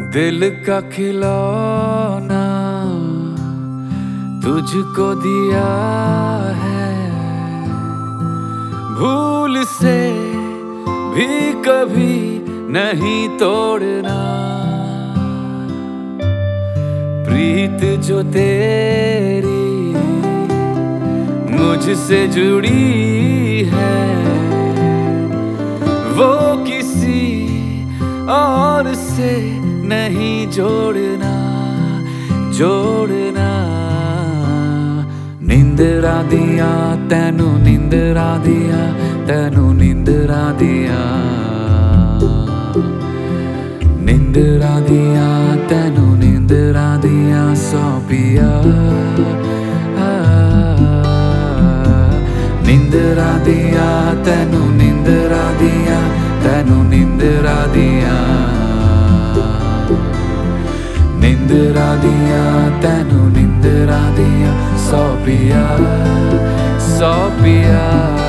दिल का खिलौना तुझको दिया है, भूल से भी कभी नहीं तोड़ना। प्रीत जो तेरी मुझसे जुड़ी है, वो किसी और से नहीं जोड़ना। निंदरा दिया तैनू, निंदरा दिया तैनू, निंदरा दिया, निंदरा दिया तैनू, निंदरा दिया सौंपिया। निंदरा दिया तैनू, निंदरा दिया तैनू, निंदरा दिया, निंदरा दिया तैनू, निंदरा दिया सौंपिया, सौंपिया।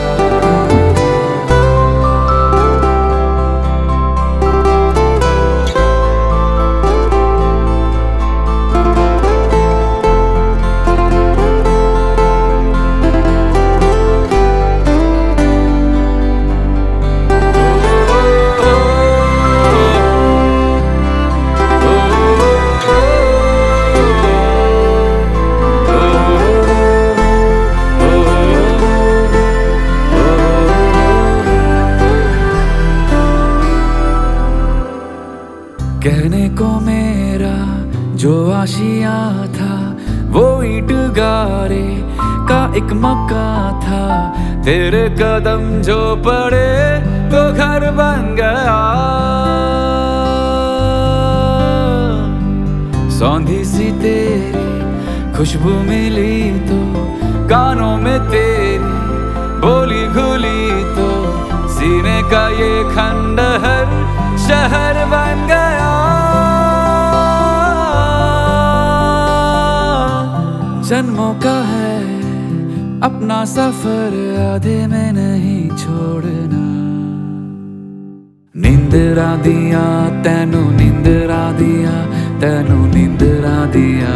कहने को मेरा जो आशिया था, वो ईंट गारे का एक मकान था। तेरे कदम जो पड़े तो घर बन गया। सौंधी सी तेरी खुशबू मिली तो कानों में तेरी बोली घुली तो सीने का ये खंडहर शहर बन गया। जन्मों का है अपना सफर, आधे में नहीं छोड़ना। निंदरा दिया तैनू, निंदरा दिया तैनू, निंदरा दिया,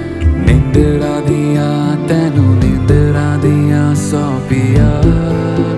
निंदरा दिया तैनू, निंदरा दिया सौंपिया।